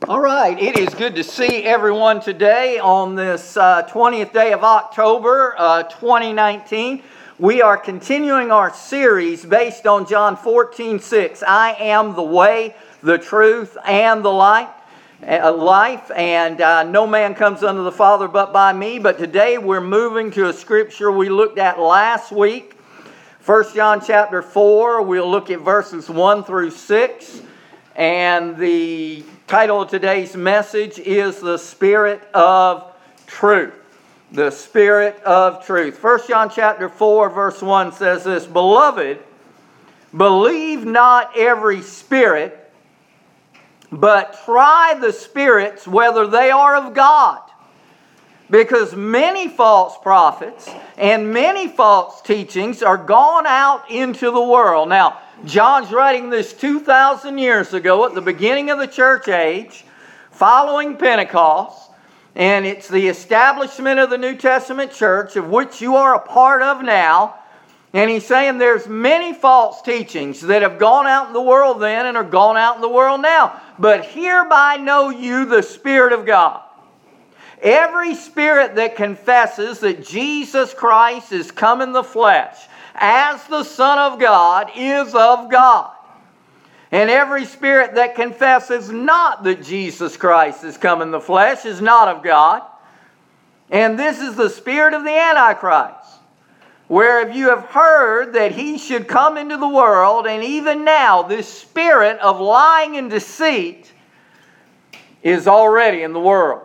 All right, it is good to see everyone today on this 20th day of October 2019. We are continuing our series based on John 14:6. I am the way, the truth, and the life, and no man comes unto the Father but by me. But today we're moving to a scripture we looked at last week, 1 John chapter 4. We'll look at verses 1 through 6. And the title of today's message is The Spirit of Truth. The Spirit of Truth. 1 John chapter 4 verse 1 says this, Beloved, believe not every spirit, but try the spirits whether they are of God. Because many false prophets and many false teachings are gone out into the world. Now, John's writing this 2,000 years ago at the beginning of the church age, following Pentecost, and it's the establishment of the New Testament church, of which you are a part of now. And he's saying there's many false teachings that have gone out in the world then and are gone out in the world now. But hereby know you the Spirit of God. Every spirit that confesses that Jesus Christ is come in the flesh as the Son of God is of God. And every spirit that confesses not that Jesus Christ is come in the flesh is not of God. And this is the spirit of the Antichrist, whereof you have heard that he should come into the world, and even now this spirit of lying and deceit is already in the world.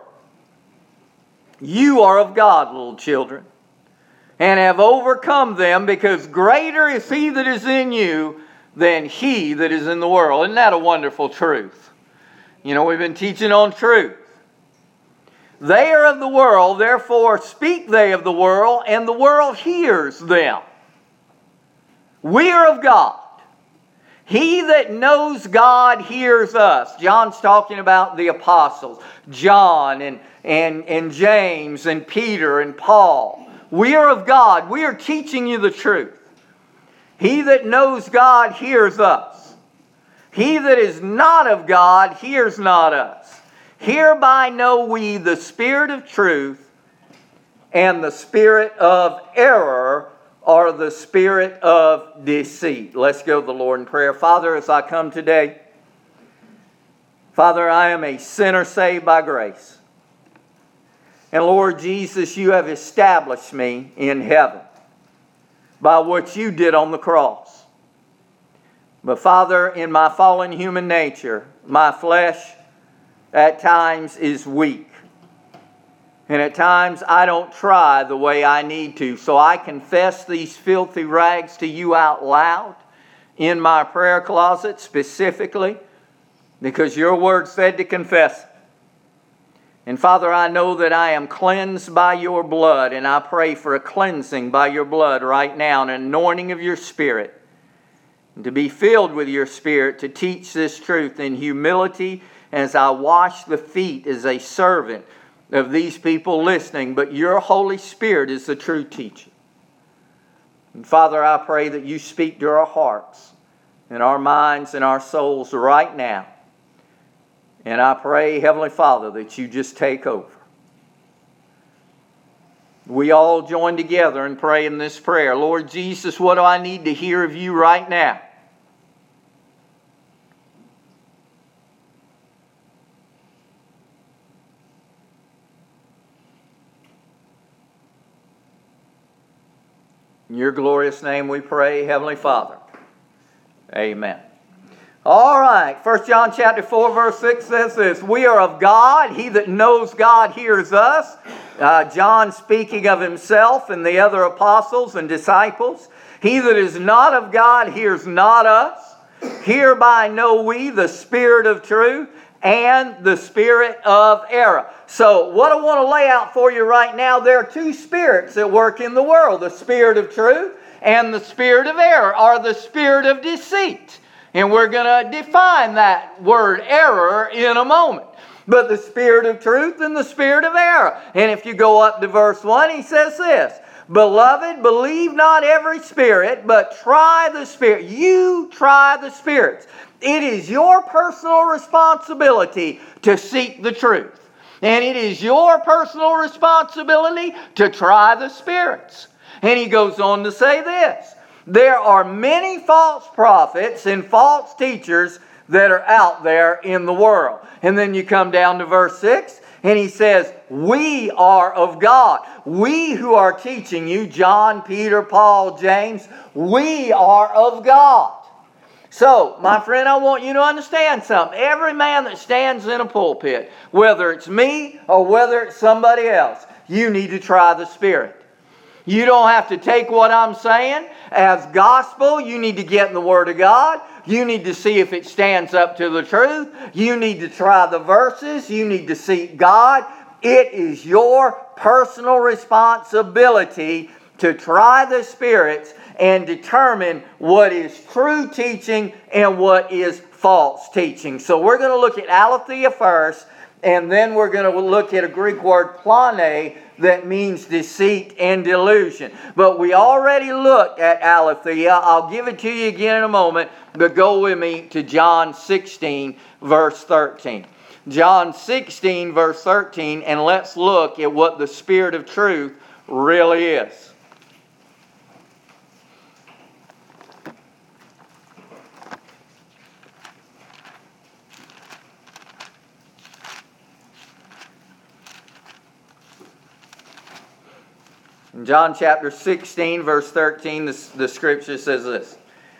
You are of God, little children, and have overcome them, because greater is he that is in you than he that is in the world. Isn't that a wonderful truth? You know, we've been teaching on truth. They are of the world, therefore speak they of the world, and the world hears them. We are of God. He that knows God hears us. John's talking about the apostles, John and James and Peter and Paul. We are of God. We are teaching you the truth. He that knows God hears us. He that is not of God hears not us. Hereby know we the spirit of truth and the spirit of error, or the spirit of deceit. Let's go to the Lord in prayer. Father, as I come today, Father, I am a sinner saved by grace. And Lord Jesus, you have established me in heaven by what you did on the cross. But Father, in my fallen human nature, my flesh at times is weak. And at times I don't try the way I need to. So I confess these filthy rags to you out loud in my prayer closet specifically, because your word said to confess. And Father, I know that I am cleansed by your blood, and I pray for a cleansing by your blood right now, an anointing of your Spirit, and to be filled with your Spirit to teach this truth in humility as I wash the feet as a servant of these people listening. But your Holy Spirit is the true teacher. And Father, I pray that you speak to our hearts and our minds and our souls right now. And I pray, Heavenly Father, that you just take over. We all join together and pray in this prayer. Lord Jesus, what do I need to hear of you right now? In your glorious name we pray, Heavenly Father. Amen. All right, 1 John chapter 4 verse 6 says this, We are of God. He that knows God hears us. John speaking of himself and the other apostles and disciples. He that is not of God hears not us. Hereby know we the spirit of truth and the spirit of error. So what I want to lay out for you right now, there are two spirits that work in the world. The spirit of truth and the spirit of error, or the spirit of deceit. And we're going to define that word error in a moment. But the spirit of truth and the spirit of error. And if you go up to verse 1, he says this, Beloved, believe not every spirit, but try the spirit. You try the spirits. It is your personal responsibility to seek the truth. And it is your personal responsibility to try the spirits. And he goes on to say this. There are many false prophets and false teachers that are out there in the world. And then you come down to verse 6, and he says, we are of God. We who are teaching you, John, Peter, Paul, James, we are of God. So, my friend, I want you to understand something. Every man that stands in a pulpit, whether it's me or whether it's somebody else, you need to try the Spirit. You don't have to take what I'm saying as gospel. You need to get in the Word of God. You need to see if it stands up to the truth. You need to try the verses. You need to seek God. It is your personal responsibility to try the spirits and determine what is true teaching and what is false teaching. So we're going to look at aletheia first, and then we're going to look at a Greek word plane that means deceit and delusion. But we already looked at aletheia. I'll give it to you again in a moment, but go with me to John 16, verse 13. John 16, verse 13, and let's look at what the Spirit of truth really is. In John chapter 16, verse 13, the scripture says this.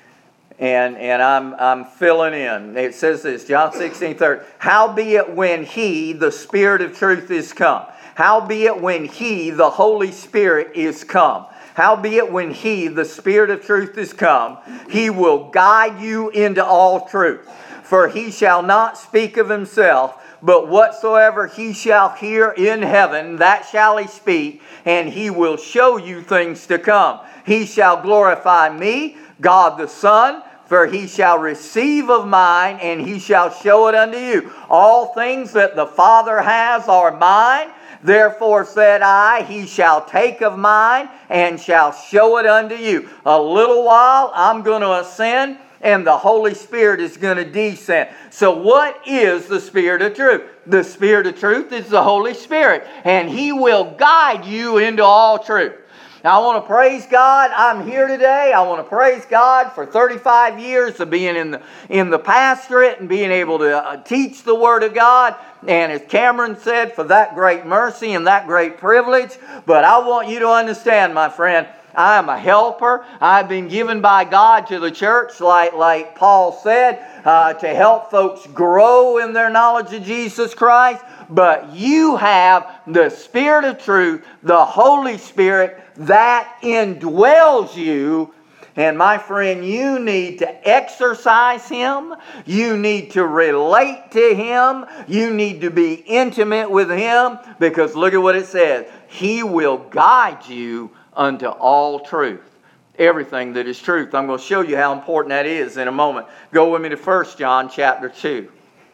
And I'm filling in. It says this, John 16, 13. Howbeit when He, the Spirit of truth, is come. Howbeit when He, the Holy Spirit, is come. Howbeit when He, the Spirit of truth, is come, He will guide you into all truth. For He shall not speak of Himself, but whatsoever He shall hear in heaven, that shall He speak, and He will show you things to come. He shall glorify me, God the Son, for He shall receive of mine, and He shall show it unto you. All things that the Father has are mine. Therefore said I, He shall take of mine, and shall show it unto you. A little while I'm going to ascend, and the Holy Spirit is going to descend. So what is the Spirit of truth? The Spirit of truth is the Holy Spirit, and He will guide you into all truth. Now I want to praise God. I'm here today. I want to praise God for 35 years of being in the pastorate and being able to teach the Word of God. And as Cameron said, for that great mercy and that great privilege. But I want you to understand, my friend, I am a helper. I've been given by God to the church, like Paul said, to help folks grow in their knowledge of Jesus Christ. But you have the Spirit of truth, the Holy Spirit, that indwells you. And my friend, you need to exercise Him. You need to relate to Him. You need to be intimate with Him. Because look at what it says. He will guide you unto all truth. Everything that is truth. I'm going to show you how important that is in a moment. Go with me to 1 John chapter 2.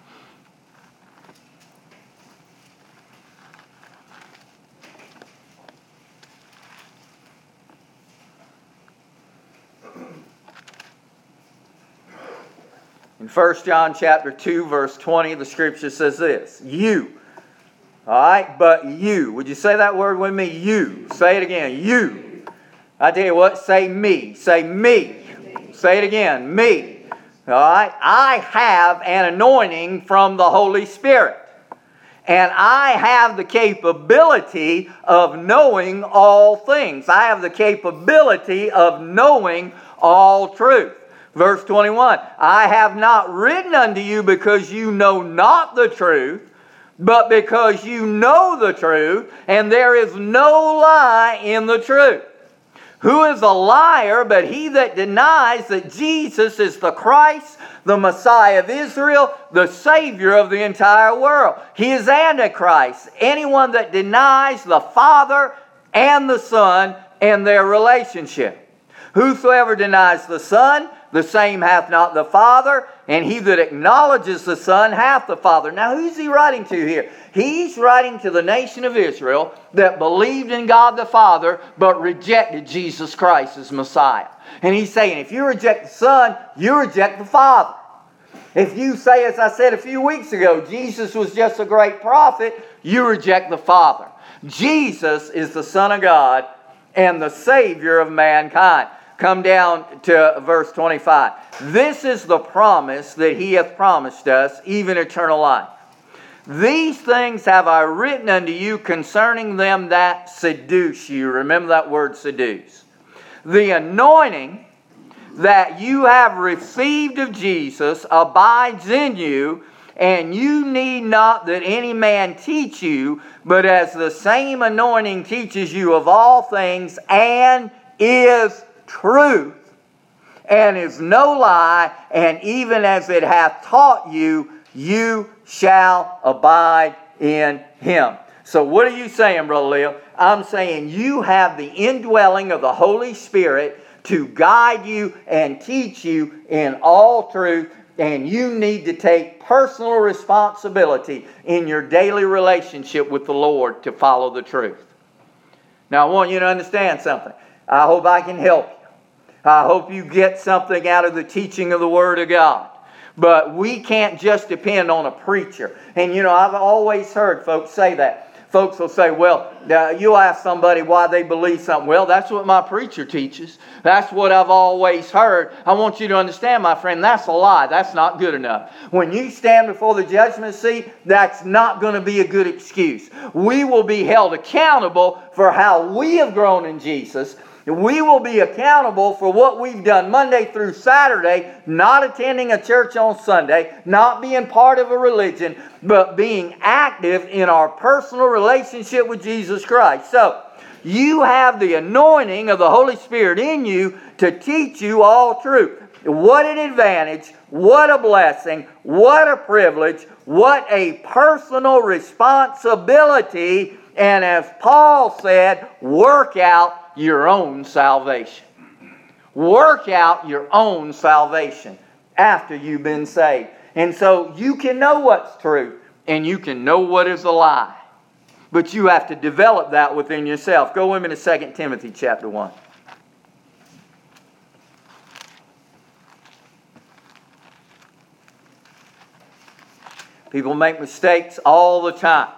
In 1 John chapter 2, verse 20, the scripture says this. You. All right, but you. Would you say that word with me? You. Say it again. You. I tell you what, say me. Say me. Say it again. Me. All right. I have an anointing from the Holy Spirit. And I have the capability of knowing all things. I have the capability of knowing all truth. Verse 21, I have not written unto you because you know not the truth, but because you know the truth, and there is no lie in the truth. Who is a liar but he that denies that Jesus is the Christ, the Messiah of Israel, the Savior of the entire world? He is Antichrist. Anyone that denies the Father and the Son and their relationship. Whosoever denies the Son the same hath not the Father, and he that acknowledges the Son hath the Father. Now who's he writing to here? He's writing to the nation of Israel that believed in God the Father, but rejected Jesus Christ as Messiah. And he's saying, if you reject the Son, you reject the Father. If you say, as I said a few weeks ago, Jesus was just a great prophet, you reject the Father. Jesus is the Son of God and the Savior of mankind. Come down to verse 25. This is the promise that he hath promised us, even eternal life. These things have I written unto you concerning them that seduce you. Remember that word, seduce. The anointing that you have received of Jesus abides in you, and you need not that any man teach you, but as the same anointing teaches you of all things, and is truth, and is no lie, and even as it hath taught you, you shall abide in him. So what are you saying, Brother Leo? I'm saying you have the indwelling of the Holy Spirit to guide you and teach you in all truth, and you need to take personal responsibility in your daily relationship with the Lord to follow the truth. Now I want you to understand something. I hope I can help you. I hope you get something out of the teaching of the Word of God. But we can't just depend on a preacher. And I've always heard folks say that. Folks will say, well, you'll ask somebody why they believe something. Well, that's what my preacher teaches. That's what I've always heard. I want you to understand, my friend, that's a lie. That's not good enough. When you stand before the judgment seat, that's not going to be a good excuse. We will be held accountable for how we have grown in Jesus. We will be accountable for what we've done Monday through Saturday, not attending a church on Sunday, not being part of a religion, but being active in our personal relationship with Jesus Christ. So, you have the anointing of the Holy Spirit in you to teach you all truth. What an advantage, what a blessing, what a privilege, what a personal responsibility, and as Paul said, work out your own salvation. Work out your own salvation after you've been saved. And so you can know what's true and you can know what is a lie. But you have to develop that within yourself. Go with me to 2 Timothy chapter 1. People make mistakes all the time,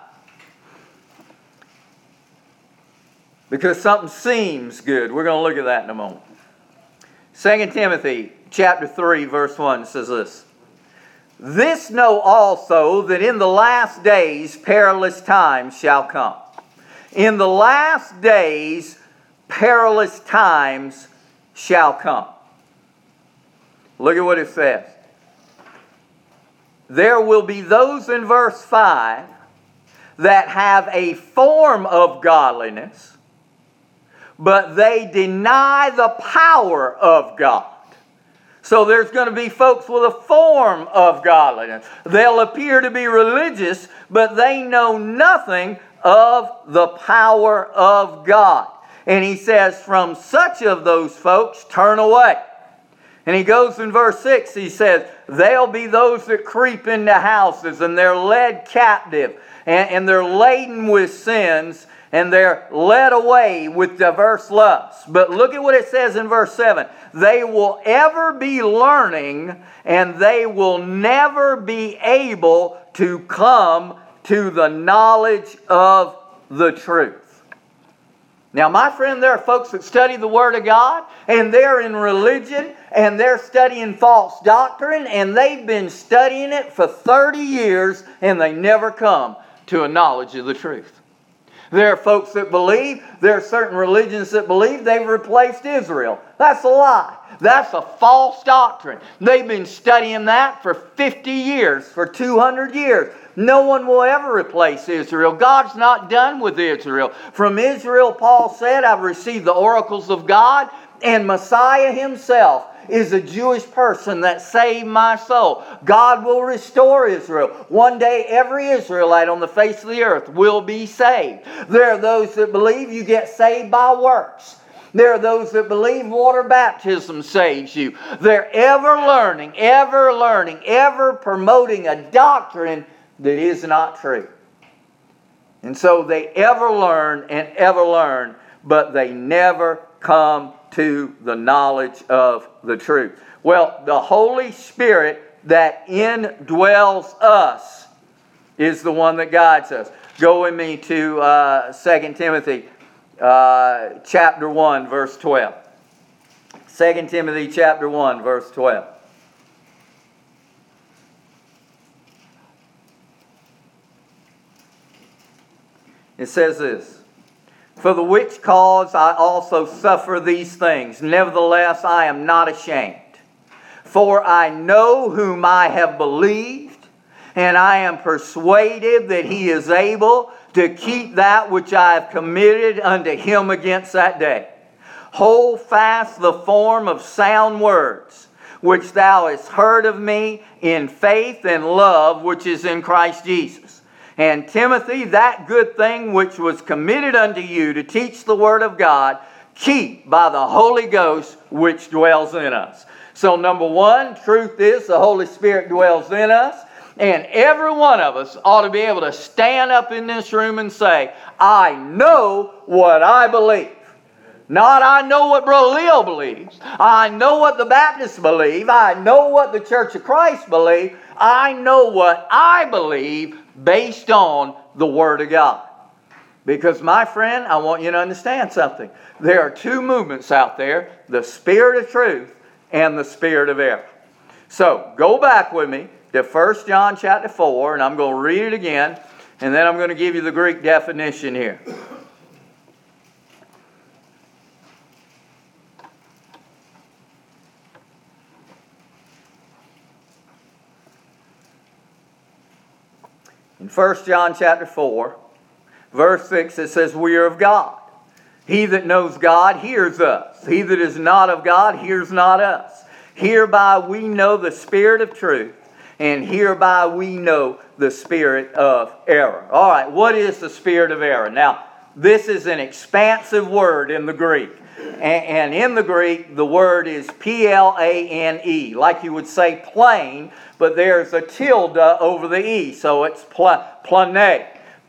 because something seems good. We're going to look at that in a moment. 2 Timothy chapter 3 verse 1 says this. This know also that in the last days perilous times shall come. In the last days perilous times shall come. Look at what it says. There will be those in verse 5 that have a form of godliness, but they deny the power of God. So there's going to be folks with a form of godliness. They'll appear to be religious, but they know nothing of the power of God. And he says, from such of those folks, turn away. And he goes in verse 6, he says, they'll be those that creep into houses, and they're led captive, and they're laden with sins, and they're led away with diverse lusts. But look at what it says in verse 7. They will ever be learning, and they will never be able to come to the knowledge of the truth. Now, my friend, there are folks that study the Word of God, and they're in religion, and they're studying false doctrine, and they've been studying it for 30 years, and they never come to a knowledge of the truth. There are folks that believe, there are certain religions that believe they've replaced Israel. That's a lie. That's a false doctrine. They've been studying that for 50 years, for 200 years. No one will ever replace Israel. God's not done with Israel. From Israel, Paul said, I've received the oracles of God, and Messiah himself is a Jewish person that saved my soul. God will restore Israel. One day, every Israelite on the face of the earth will be saved. There are those that believe you get saved by works. There are those that believe water baptism saves you. They're ever learning, ever promoting a doctrine that is not true. And so they ever learn, but they never come to the knowledge of the truth. Well, the Holy Spirit that indwells us is the one that guides us. Go with me to 2 Timothy chapter 1, verse 12. 2 Timothy chapter 1, verse 12. It says this: "For the which cause I also suffer these things. Nevertheless, I am not ashamed. For I know whom I have believed, and I am persuaded that He is able to keep that which I have committed unto Him against that day. Hold fast the form of sound words, which thou hast heard of me in faith and love which is in Christ Jesus. And Timothy, that good thing which was committed unto you to teach the Word of God, keep by the Holy Ghost which dwells in us." So number one, truth is the Holy Spirit dwells in us. And every one of us ought to be able to stand up in this room and say, I know what I believe. Not I know what Brother Leo believes. I know what the Baptists believe. I know what the Church of Christ believe. I know what I believe based on the Word of God. Because, my friend, I want you to understand something. There are two movements out there, the Spirit of truth and the Spirit of error. So, go back with me to 1 John chapter 4, and I'm going to read it again, and then I'm going to give you the Greek definition here. In 1 John chapter 4, verse 6, it says, "We are of God. He that knows God hears us. He that is not of God hears not us. Hereby we know the spirit of truth, and hereby we know the spirit of error." All right, what is the spirit of error? Now, this is an expansive word in the Greek. And in the Greek, the word is P-L-A-N-E, like you would say plane, but there's a tilde over the E, so it's plane,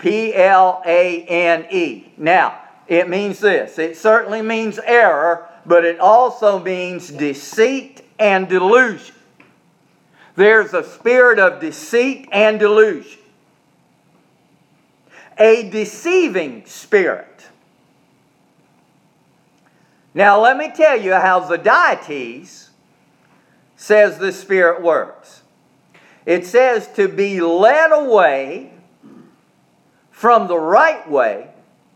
P-L-A-N-E. Now, it means this. It certainly means error, but it also means deceit and delusion. There's a spirit of deceit and delusion. A deceiving spirit. Now, let me tell you how Zodhiates says this spirit works. It says to be led away from the right way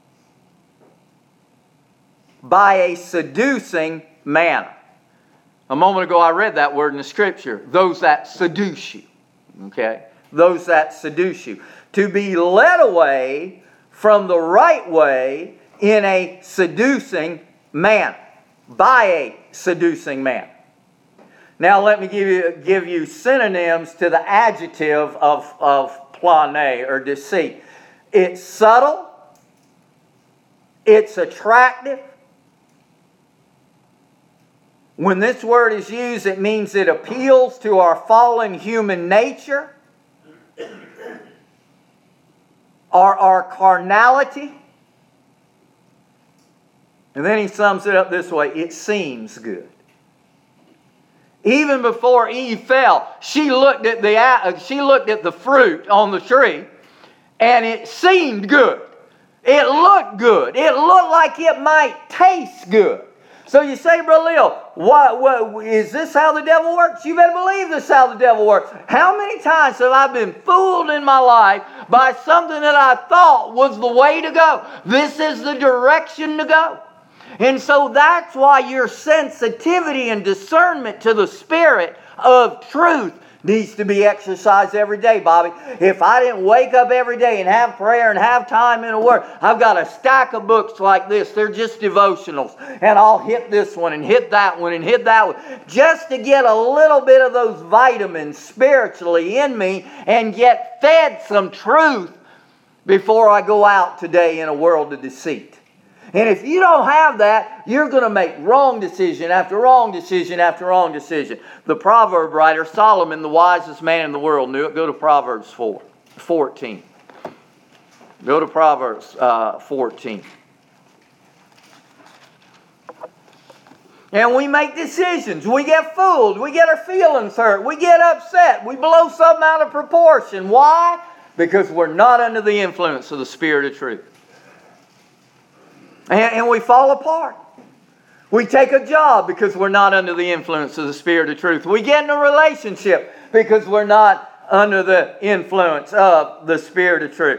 by a seducing manner. A moment ago I read that word in the Scripture. Those that seduce you. Okay? Those that seduce you. To be led away from the right way in a seducing manner. By a seducing man. Now let me give you synonyms to the adjective of plane or deceit. It's subtle. It's attractive. When this word is used, it means it appeals to our fallen human nature, our carnality. And then he sums it up this way: it seems good. Even before Eve fell, she looked at the fruit on the tree, and it seemed good. It looked good. It looked like it might taste good. So you say, Brother Leo, what, is this how the devil works? You better believe this is how the devil works. How many times have I been fooled in my life by something that I thought was the way to go? This is the direction to go. And so that's why your sensitivity and discernment to the Spirit of truth needs to be exercised every day, Bobby. If I didn't wake up every day and have prayer and have time in the Word, I've got a stack of books like this. They're just devotionals. And I'll hit this one and hit that one and hit that one, just to get a little bit of those vitamins spiritually in me and get fed some truth before I go out today in a world of deceit. And if you don't have that, you're going to make wrong decision after wrong decision after wrong decision. The proverb writer, Solomon, the wisest man in the world, knew it. Go to Proverbs 14. Go to Proverbs 14. And we make decisions. We get fooled. We get our feelings hurt. We get upset. We blow something out of proportion. Why? Because we're not under the influence of the Spirit of truth. And we fall apart. We take a job because we're not under the influence of the Spirit of truth. We get in a relationship because we're not under the influence of the Spirit of truth.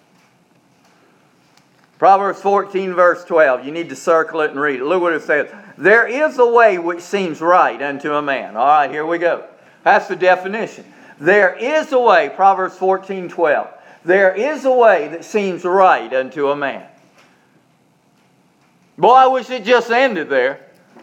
Proverbs 14 verse 12. You need to circle it and read it. Look what it says. There is a way which seems right unto a man. All right, here we go. That's the definition. There is a way, Proverbs 14:12. There is a way that seems right unto a man. Boy, I wish it just ended there.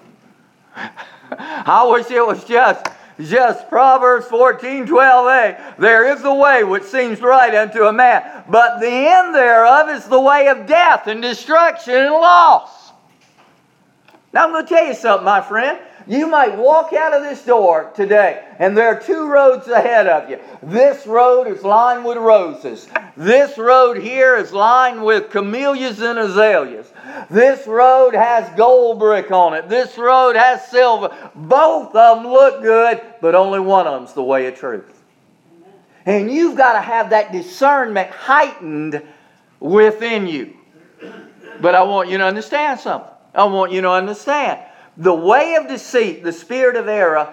I wish it was just Proverbs 14:12a. There is a way which seems right unto a man, but the end thereof is the way of death and destruction and loss. Now I'm going to tell you something, my friend. You might walk out of this door today, and there are two roads ahead of you. This road is lined with roses. This road here is lined with camellias and azaleas. This road has gold brick on it. This road has silver. Both of them look good, but only one of them's the way of truth. And you've got to have that discernment heightened within you. But I want you to understand something. I want you to understand. The way of deceit, the spirit of error,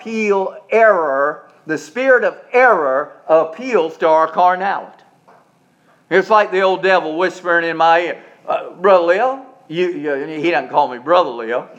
the spirit of error appeals to our carnality. It's like the old devil whispering in my ear, Brother Leo, he doesn't call me Brother Leo.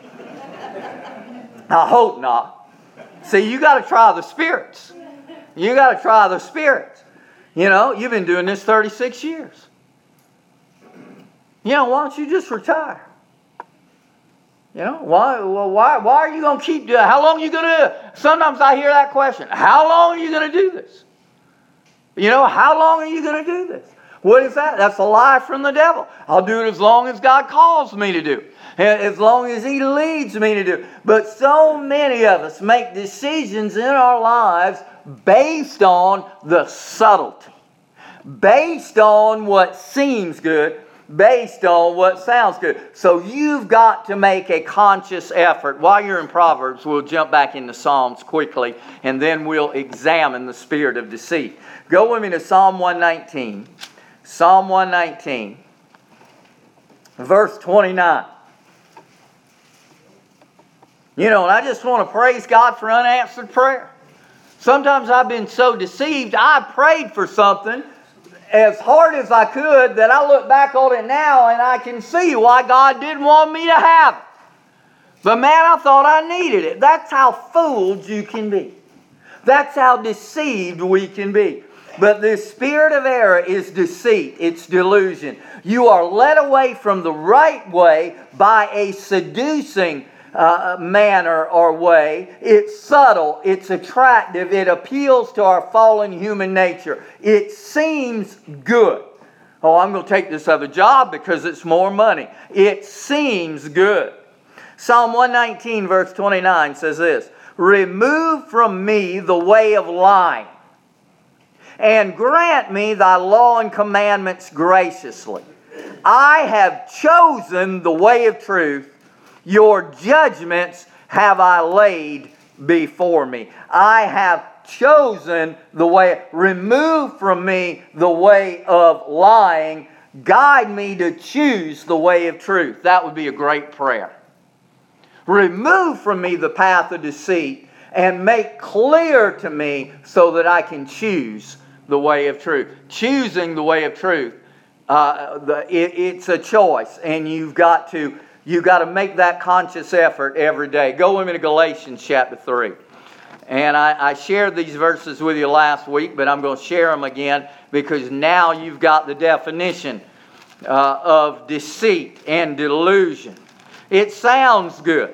I hope not. See, you got to try the spirits. You got to try the spirits. You know, you've been doing this 36 years. You know, why don't you just retire? You know, why are you going to keep doing it? How long are you going to do it? Sometimes I hear that question. How long are you going to do this? You know, how long are you going to do this? What is that? That's a lie from the devil. I'll do it as long as God calls me to do it. As long as He leads me to do it. But so many of us make decisions in our lives based on the subtlety. Based on what seems good. Based on what sounds good. So you've got to make a conscious effort. While you're in Proverbs, we'll jump back into Psalms quickly, and then we'll examine the spirit of deceit. Go with me to Psalm 119. Psalm 119, verse 29. You know, and I just want to praise God for unanswered prayer. Sometimes I've been so deceived, I prayed for something as hard as I could that I look back on it now and I can see why God didn't want me to have it. But man, I thought I needed it. That's how fooled you can be. That's how deceived we can be. But this spirit of error is deceit. It's delusion. You are led away from the right way by a seducing manner or way. It's subtle. It's attractive. It appeals to our fallen human nature. It seems good. Oh, I'm going to take this other job because it's more money. It seems good. Psalm 119 verse 29 says this. Remove from me the way of lying, and grant me thy law and commandments graciously. I have chosen the way of truth. Your judgments have I laid before me. I have chosen the way. Remove from me the way of lying. Guide me to choose the way of truth. That would be a great prayer. Remove from me the path of deceit and make clear to me so that I can choose the way of truth. Choosing the way of truth, it's a choice, and you've got to make that conscious effort every day. Go with me to Galatians chapter 3. And I shared these verses with you last week, but I'm going to share them again because now you've got the definition of deceit and delusion. It sounds good.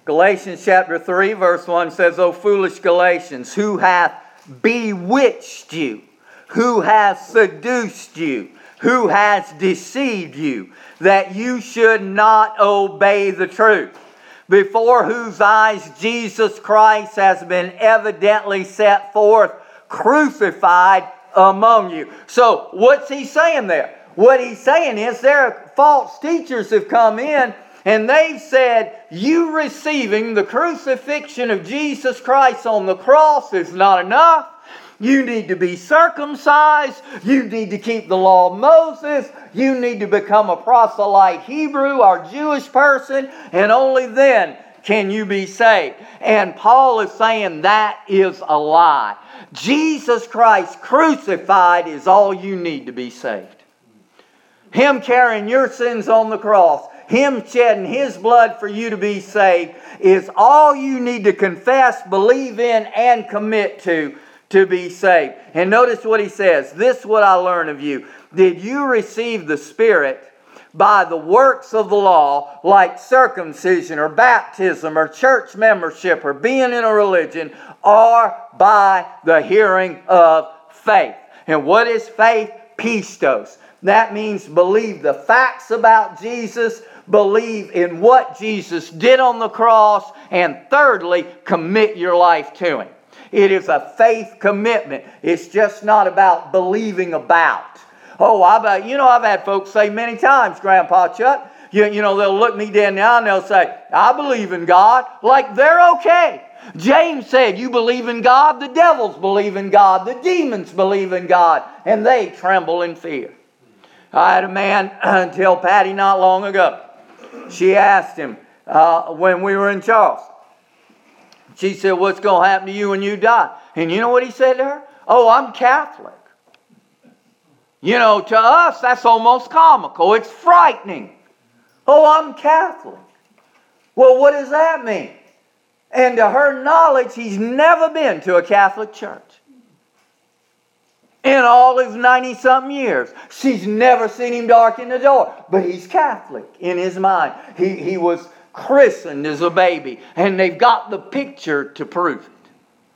Galatians chapter 3 verse 1 says, O foolish Galatians, who hath bewitched you? Who hath seduced you? Who has deceived you, that you should not obey the truth? Before whose eyes Jesus Christ has been evidently set forth, crucified among you. So, what's he saying there? What he's saying is there are false teachers have come in and they've said, you receiving the crucifixion of Jesus Christ on the cross is not enough. You need to be circumcised. You need to keep the law of Moses. You need to become a proselyte Hebrew or Jewish person, and only then can you be saved. And Paul is saying that is a lie. Jesus Christ crucified is all you need to be saved. Him carrying your sins on the cross, Him shedding His blood for you to be saved is all you need to confess, believe in, and commit to be saved. And notice what he says. This is what I learned of you. Did you receive the Spirit by the works of the law, like circumcision or baptism or church membership or being in a religion, or by the hearing of faith? And what is faith? Pistos. That means believe the facts about Jesus, believe in what Jesus did on the cross, and thirdly, commit your life to Him. It is a faith commitment. It's just not about believing about. Oh, I've had folks say many times, Grandpa Chuck, they'll look me dead in the eye and they'll say, I believe in God, like they're okay. James said, you believe in God, the devils believe in God, the demons believe in God, and they tremble in fear. I had a man tell Patty not long ago. She asked him when we were in Charleston. She said, what's going to happen to you when you die? And you know what he said to her? Oh, I'm Catholic. To us, that's almost comical. It's frightening. Oh, I'm Catholic. Well, what does that mean? And to her knowledge, he's never been to a Catholic church. In all his 90-something years. She's never seen him darken the door. But he's Catholic in his mind. He was christened as a baby. And they've got the picture to prove it.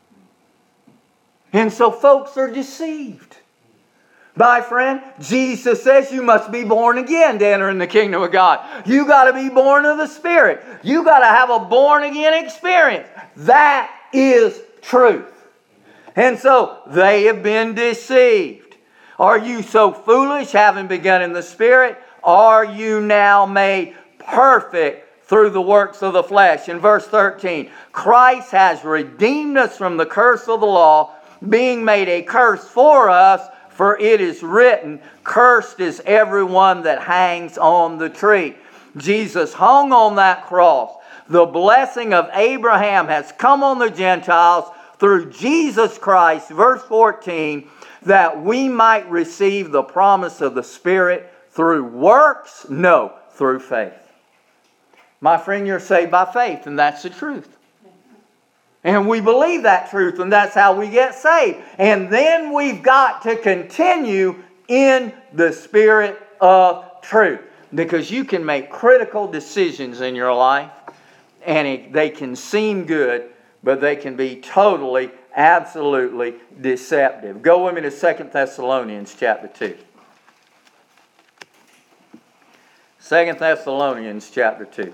And so folks are deceived. My friend, Jesus says you must be born again to enter in the kingdom of God. You got to be born of the Spirit. You got to have a born again experience. That is truth. And so they have been deceived. Are you so foolish, having begun in the Spirit? Are you now made perfect through the works of the flesh? In verse 13, Christ has redeemed us from the curse of the law, being made a curse for us, for it is written, cursed is everyone that hangs on the tree. Jesus hung on that cross. The blessing of Abraham has come on the Gentiles through Jesus Christ, verse 14, that we might receive the promise of the Spirit through works? No, through faith. My friend, you're saved by faith, and that's the truth. And we believe that truth, and that's how we get saved. And then we've got to continue in the Spirit of truth. Because you can make critical decisions in your life, and they can seem good, but they can be totally, absolutely deceptive. Go with me to 2 Thessalonians chapter 2. 2 Thessalonians chapter 2.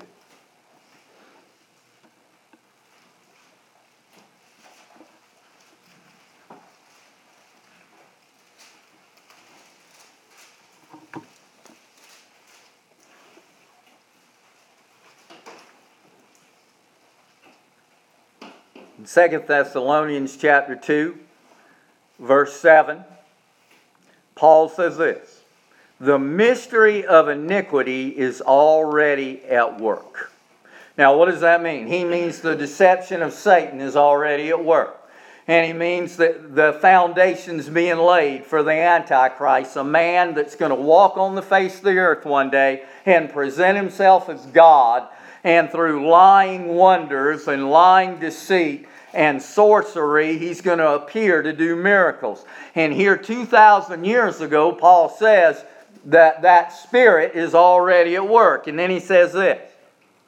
In 2 Thessalonians chapter 2, verse 7, Paul says this, the mystery of iniquity is already at work. Now, what does that mean? He means the deception of Satan is already at work. And he means that the foundation's being laid for the Antichrist, a man that's going to walk on the face of the earth one day and present himself as God, and through lying wonders and lying deceit and sorcery, he's going to appear to do miracles. And here 2,000 years ago, Paul says that spirit is already at work. And then he says this,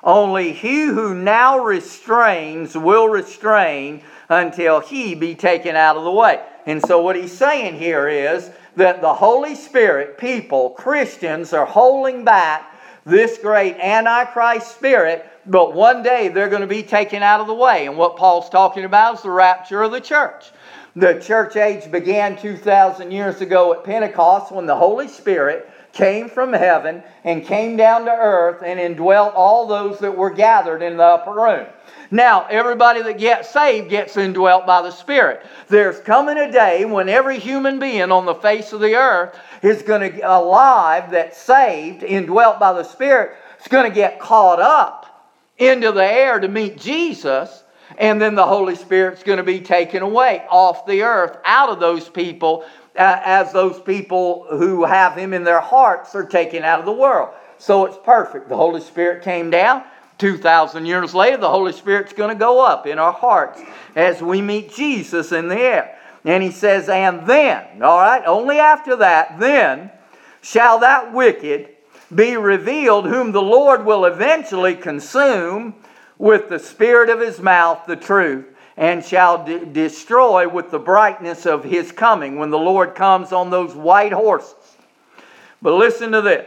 Only he who now restrains will restrain until he be taken out of the way. And so what he's saying here is that the Holy Spirit, people, Christians, are holding back this great Antichrist spirit, but one day they're going to be taken out of the way. And what Paul's talking about is the rapture of the church. The church age began 2,000 years ago at Pentecost when the Holy Spirit came from heaven and came down to earth and indwelt all those that were gathered in the upper room. Now, everybody that gets saved gets indwelt by the Spirit. There's coming a day when every human being on the face of the earth is going to, alive, that's saved, indwelt by the Spirit, is going to get caught up into the air to meet Jesus. And then the Holy Spirit's going to be taken away off the earth, out of those people, as those people who have Him in their hearts are taken out of the world. So it's perfect. The Holy Spirit came down. 2,000 years later, the Holy Spirit's going to go up in our hearts as we meet Jesus in the air. And he says, and then, all right, only after that, then shall that wicked be revealed, whom the Lord will eventually consume with the spirit of His mouth, the truth, and shall destroy with the brightness of His coming, when the Lord comes on those white horses. But listen to this.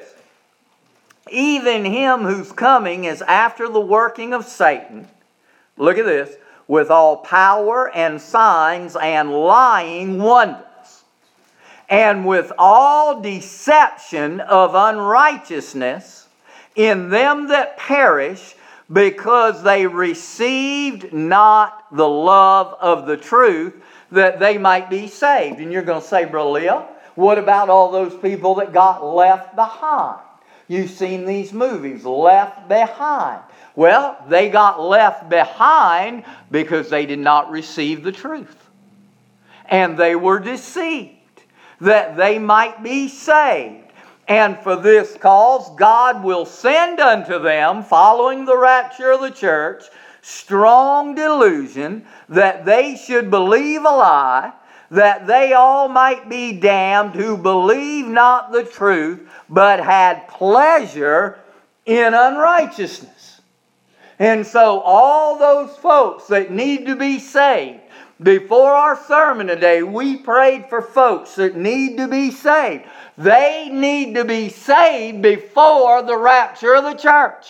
Even him whose coming is after the working of Satan, look at this, with all power and signs and lying wonders, and with all deception of unrighteousness in them that perish, because they received not the love of the truth, that they might be saved. And you're going to say, Brother Leo, what about all those people that got left behind? You've seen these movies, Left Behind. Well, they got left behind because they did not receive the truth. And they were deceived that they might be saved. And for this cause, God will send unto them, following the rapture of the church, strong delusion, that they should believe a lie, that they all might be damned who believe not the truth, but had pleasure in unrighteousness. And so all those folks that need to be saved, before our sermon today, we prayed for folks that need to be saved. They need to be saved before the rapture of the church.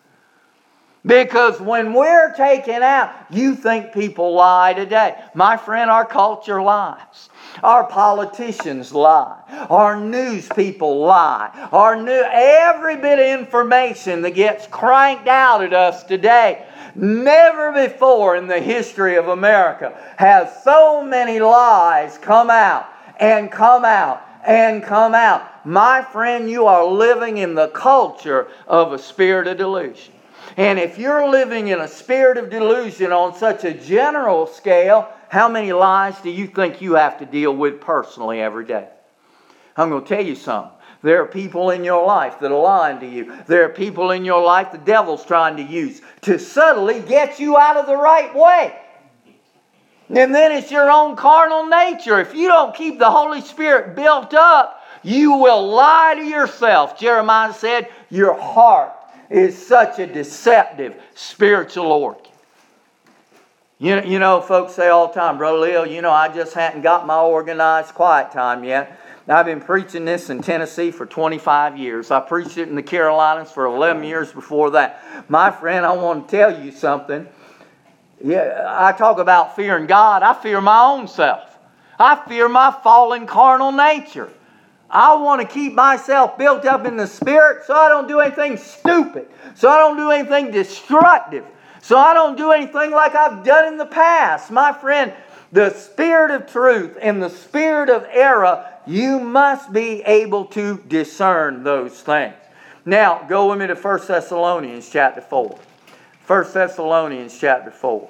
Because when we're taken out, you think people lie today. My friend, our culture lies. Our politicians lie. Our news people lie. Every bit of information that gets cranked out at us today, never before in the history of America has so many lies come out and come out and come out. My friend, you are living in the culture of a spirit of delusion. And if you're living in a spirit of delusion on such a general scale, how many lies do you think you have to deal with personally every day? I'm going to tell you something. There are people in your life that are lying to you. There are people in your life the devil's trying to use to subtly get you out of the right way. And then it's your own carnal nature. If you don't keep the Holy Spirit built up, you will lie to yourself. Jeremiah said, your heart is such a deceptive spiritual organ. You know, folks say all the time, Brother Leo, I just hadn't got my organized quiet time yet. I've been preaching this in Tennessee for 25 years. I preached it in the Carolinas for 11 years before that. My friend, I want to tell you something. Yeah, I talk about fearing God. I fear my own self. I fear my fallen carnal nature. I want to keep myself built up in the Spirit so I don't do anything stupid. So I don't do anything destructive. So I don't do anything like I've done in the past. My friend, the Spirit of truth and the Spirit of error, you must be able to discern those things. Now, go with me to 1 Thessalonians chapter 4. 1 Thessalonians chapter 4.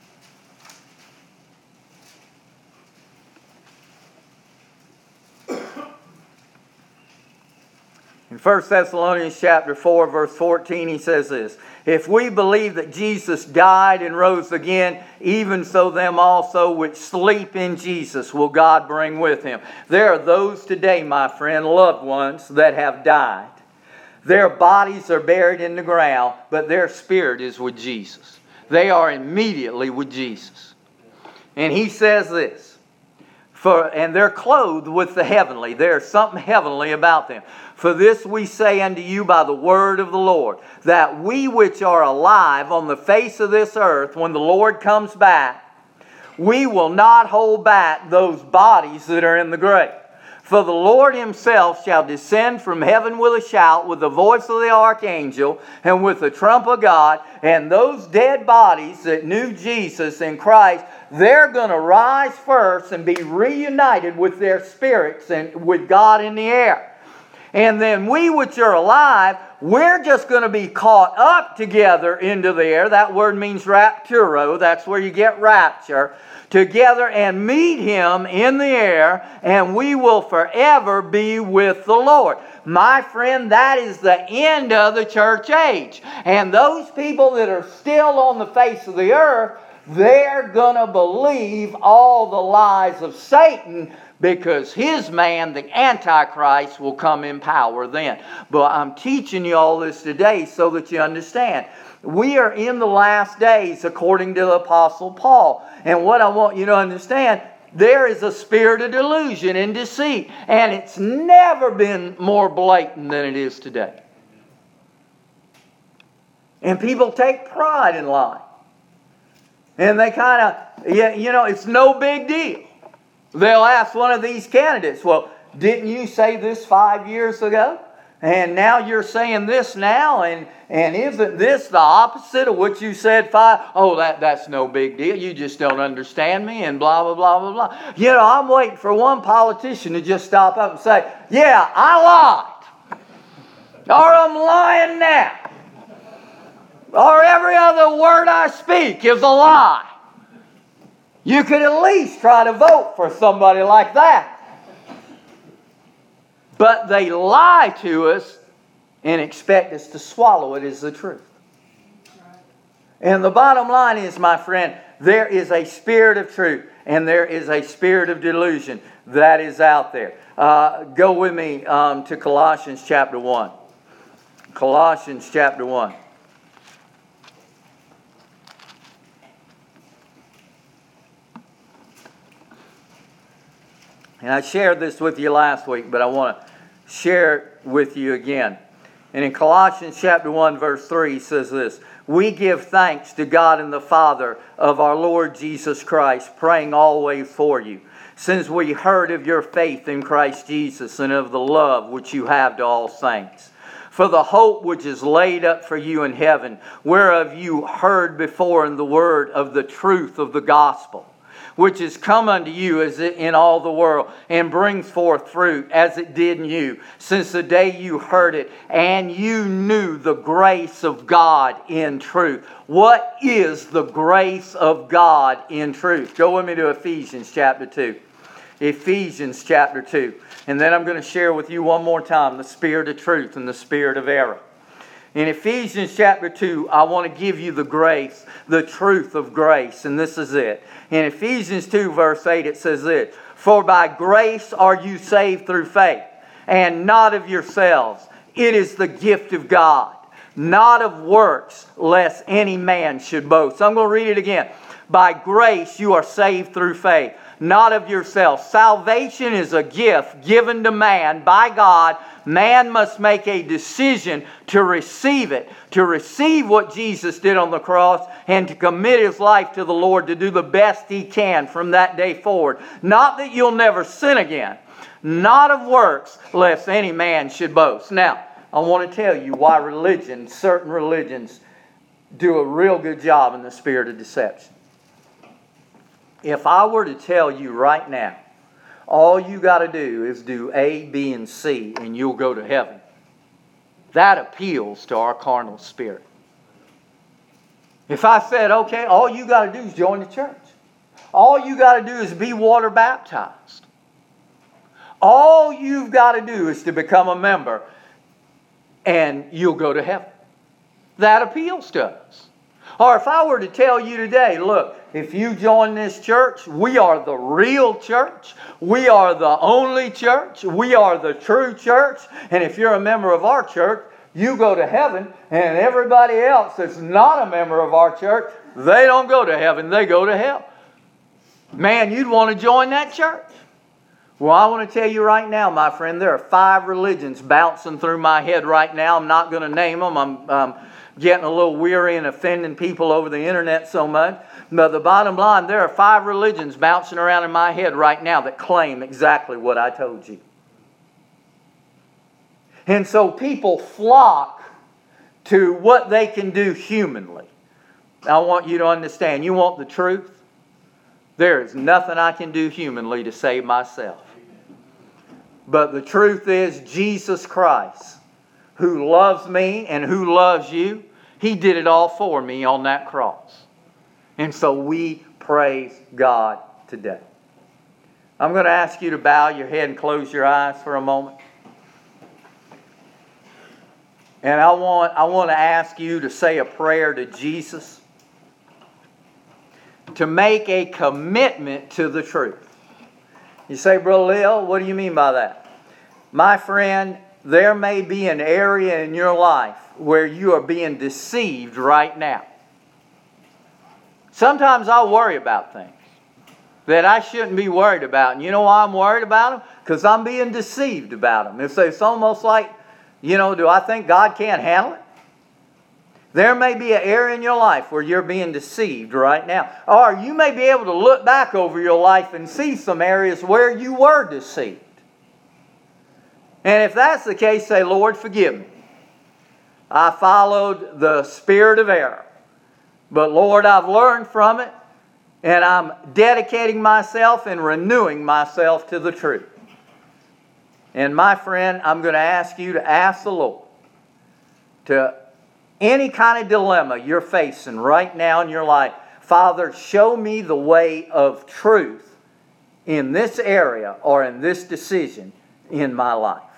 In 1 Thessalonians chapter 4, verse 14, he says this, if we believe that Jesus died and rose again, even so them also which sleep in Jesus will God bring with Him. There are those today, my friend, loved ones that have died. Their bodies are buried in the ground, but their spirit is with Jesus. They are immediately with Jesus. And he says this, and they're clothed with the heavenly. There's something heavenly about them. For this we say unto you by the word of the Lord, that we which are alive on the face of this earth, when the Lord comes back, we will not hold back those bodies that are in the grave. For the Lord himself shall descend from heaven with a shout, with the voice of the archangel, and with the trump of God. And those dead bodies that knew Jesus in Christ, they're going to rise first and be reunited with their spirits and with God in the air. And then we which are alive, we're just going to be caught up together into the air. That word means rapturo. That's where you get rapture. Together and meet him in the air, and we will forever be with the Lord. My friend, that is the end of the church age. And those people that are still on the face of the earth, they're going to believe all the lies of Satan, because his man, the Antichrist, will come in power then. But I'm teaching you all this today so that you understand. We are in the last days according to the Apostle Paul. And what I want you to understand, there is a spirit of delusion and deceit. And it's never been more blatant than it is today. And people take pride in lying. And they kind of, it's no big deal. They'll ask one of these candidates, well, didn't you say this 5 years ago? And now you're saying this now, and isn't this the opposite of what you said that's no big deal. You just don't understand me, and blah, blah, blah, blah, blah. I'm waiting for one politician to just stop up and say, yeah, I lied. Or I'm lying now. Or every other word I speak is a lie. You could at least try to vote for somebody like that. But they lie to us and expect us to swallow it as the truth. And the bottom line is, my friend, there is a spirit of truth and there is a spirit of delusion that is out there. Go with me to Colossians chapter 1. Colossians chapter 1. And I shared this with you last week, but I want to share it with you again. And in Colossians chapter 1, verse 3, he says this, we give thanks to God and the Father of our Lord Jesus Christ, praying always for you, since we heard of your faith in Christ Jesus and of the love which you have to all saints. For the hope which is laid up for you in heaven, whereof you heard before in the word of the truth of the gospel, which is come unto you as in all the world, and brings forth fruit as it did in you, since the day you heard it, and you knew the grace of God in truth. What is the grace of God in truth? Go with me to Ephesians chapter 2. Ephesians chapter 2. And then I'm going to share with you one more time the spirit of truth and the spirit of error. In Ephesians chapter 2, I want to give you the grace, the truth of grace, and this is it. In Ephesians 2, verse 8, it says this, for by grace are you saved through faith, and not of yourselves. It is the gift of God, not of works, lest any man should boast. So I'm going to read it again. By grace you are saved through faith, not of yourself. Salvation is a gift given to man by God. Man must make a decision to receive it, to receive what Jesus did on the cross, and to commit his life to the Lord to do the best he can from that day forward. Not that you'll never sin again, not of works, lest any man should boast. Now, I want to tell you why certain religions, do a real good job in the spirit of deception. If I were to tell you right now, all you got to do is do A, B, and C, and you'll go to heaven, that appeals to our carnal spirit. If I said, okay, all you got to do is join the church. All you got to do is be water baptized. All you've got to do is to become a member, and you'll go to heaven. That appeals to us. Or if I were to tell you today, look, if you join this church, we are the real church. We are the only church. We are the true church. And if you're a member of our church, You go to heaven, and everybody else that's not a member of our church, they don't go to heaven, they go to hell. Man, you'd want to join that church. Well, I want to tell you right now, my friend, there are 5 religions bouncing through my head right now. I'm not going to name them. I'm getting a little weary and offending people over the internet so much. But the bottom line, there are 5 religions bouncing around in my head right now that claim exactly what I told you. And so people flock to what they can do humanly. I want you to understand, you want the truth? There is nothing I can do humanly to save myself. But the truth is, Jesus Christ, who loves me and who loves you, He did it all for me on that cross. And so we praise God today. I'm going to ask you to bow your head and close your eyes for a moment. And I want to ask you to say a prayer to Jesus, to make a commitment to the truth. You say, Brother Lil, what do you mean by that? My friend, there may be an area in your life where you are being deceived right now. Sometimes I worry about things that I shouldn't be worried about. And you know why I'm worried about them? Because I'm being deceived about them. It's almost like, do I think God can't handle it? There may be an area in your life where you're being deceived right now. Or you may be able to look back over your life and see some areas where you were deceived. And if that's the case, say, Lord, forgive me. I followed the spirit of error. But Lord, I've learned from it, and I'm dedicating myself and renewing myself to the truth. And my friend, I'm going to ask you to ask the Lord to any kind of dilemma you're facing right now in your life. Father, show me the way of truth in this area or in this decision in my life.